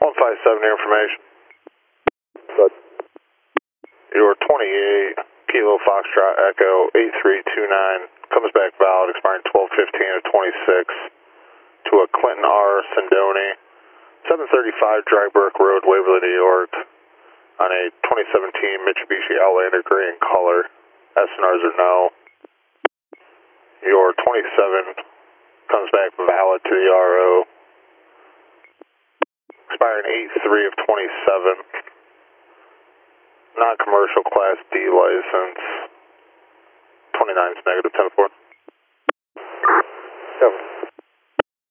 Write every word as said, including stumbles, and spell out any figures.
one five seven, your information. Good. Your twenty-eight, Kilo Foxtrot Echo eight three two nine, comes back valid, expiring twelve fifteen of twenty-six, to a Clinton R. Sindoni, seven thirty-five Dryburk Road, Waverly, New York, on a twenty seventeen Mitsubishi Outlander gray in color. S N Rs are no. Your twenty-seven comes back valid to the R O, expiring eight three of twenty-seven, non-commercial Class D license, twenty-nine is negative, ten four. Seven.